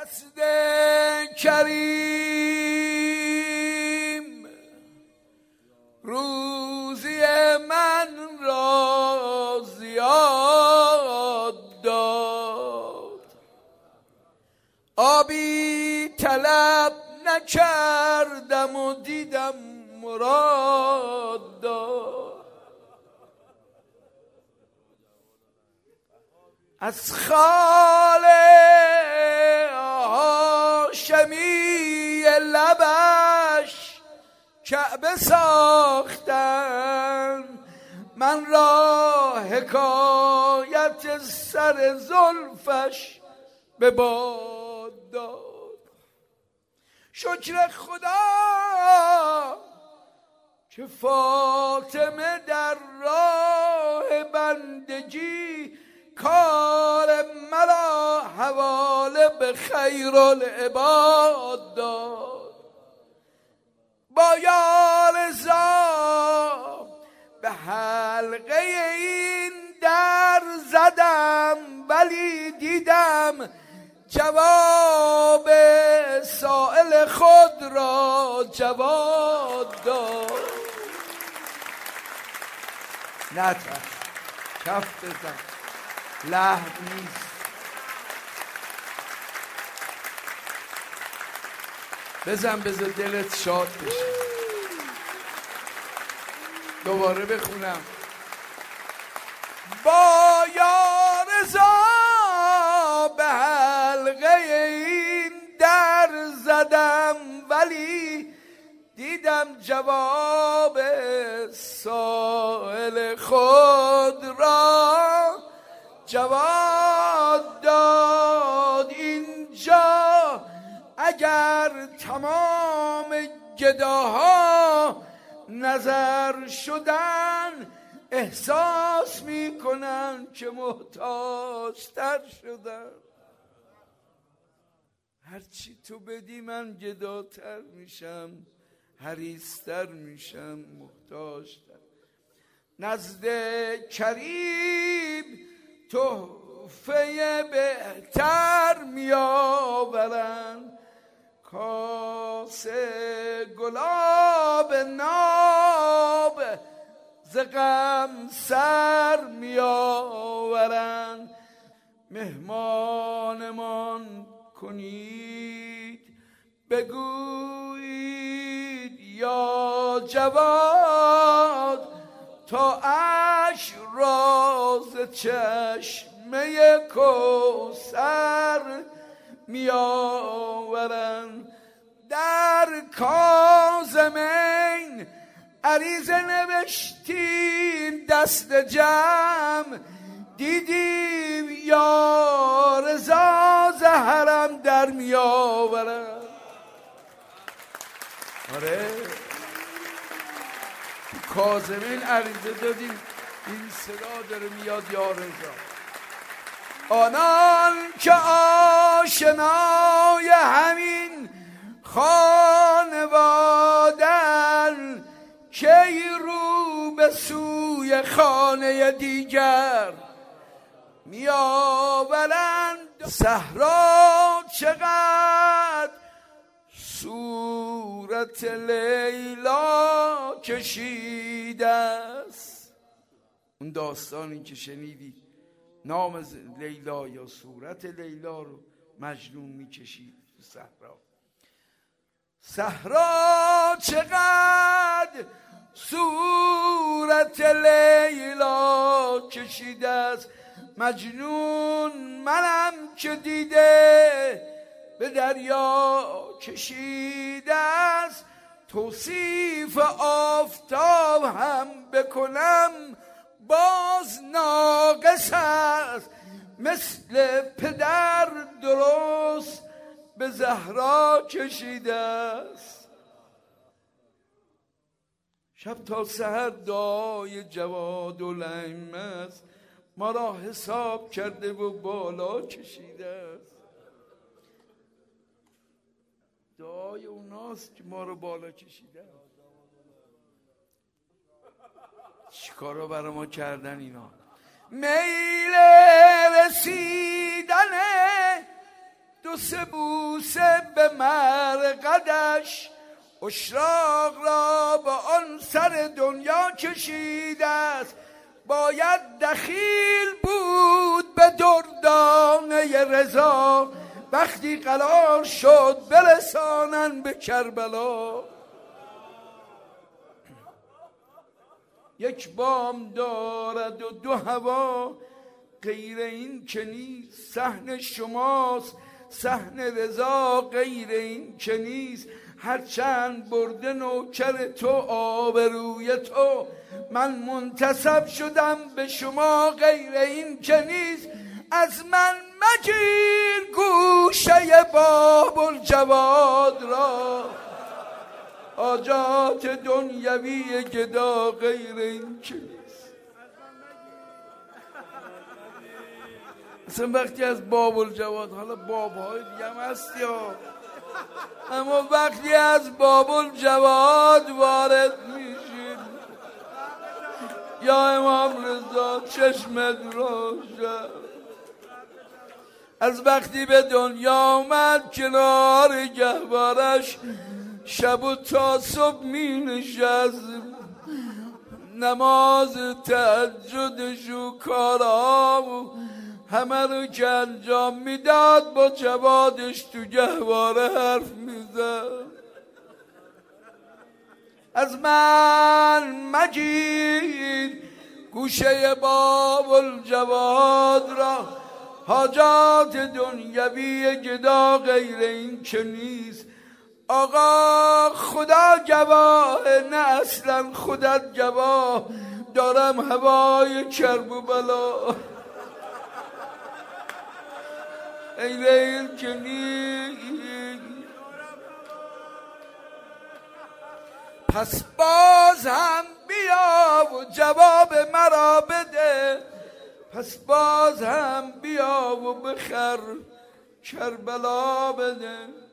نزد کریم روزی من را زیاد داد، آبی طلب نکردم و دیدم مراد داد. از خال هاشمی لبش کعبه ساختن، من را حکایت سر زلفش به باد داد. شکر خدا که فاطمه در راه بندگی کار مرا حواله به خیرالعباد داد. با یارزا به حلقه این در زدم، ولی دیدم جواب سائل خود را جواد داد. نترس، کف بزن، لحن نیست. بزن بذار دلت شاد بشه. دوباره بخونم. با یارزا به حلقه این در زدم، ولی دیدم جواب سائل خود را جواد داد. اینجا اگر تمام گداها نظر شدن، احساس میکنن که محتاج‌تر شدن. هرچی تو بدی من گداتر میشم، حریص‌تر میشم، محتاج‌تر. نزد کریم تحفه بهتر میآورن، کاسه گلاب ناب ز غم سر میآورن. مهمانمان کنید بگویید یا جواد، تا اشک راز چشمه کوثر میآورن. در کاظمین عریضه نوشتیم دست جمع، دیدیم یا رضا ز حرم در میآورن. آره کاظمین عریضه دادیم، این صدا داره میاد یا رضا. آنان که آشنای همین خانوادن، کی رو به سوی خانه دیگر میآورند. صحرا چقدر صورت لیلا کشیده است. اون داستانی که شنیدید نام لیلا یا صورت لیلا رو مجنون میکشید تو صحرا. صحرا چقدر صورت لیلا کشیده است، مجنون منم که دیده به دریا کشیده است. توصیف آفتاب هم بکنم باز ناقص است، مثل پدر درست به زهرا کشیده است. شب تا سحر دعای جواد الائمه است، ما را حساب کرده و بالا کشیده است. دعای اوناست که ما رو بالا کشیده است. چیکارا برای ما کردن اینا؟ میل رسیدن دو بوسه بوسه به مرقدش، اشراق را با آن سر دنیا کشیده است. باید دخیل بود به دردانه رضا، وقتی قرار شد برسانن به کربلا. یک بام دارد و دو هوا، غیر این که نیست صحن شماست، صحن رضا غیر این که نیست. هرچند برده نوکر تو آبروی تو، من منتسب شدم به شما غیر این که نیست. از من مگیر گوشه باب الجواد را، حاجات دنیوی گدا غیر این که نیست. اصلا وقتی از باب الجواد، حالا بابهای دیگه هم هست یا، اما وقتی از باب الجواد وارد میشید یا امام رضا چشمت روشن. از وقتی به دنیا آمد کنار گهوارش، شب و تا صبح می نشست، نماز تهجدش و کارام همه رو که انجام میداد، با جوادش تو گهواره حرف میزد. از من مگیر گوشه باب الجواد را، حاجات دنیوی گدا غیر این که نیست. آقا خدا گواه، نه اصلا خودت گواه، دارم هوای کرب و بلا غیر این که نیست. پس باز هم بیا و جواب مرا بده، پس باز هم بیا و بخر کربلا بده.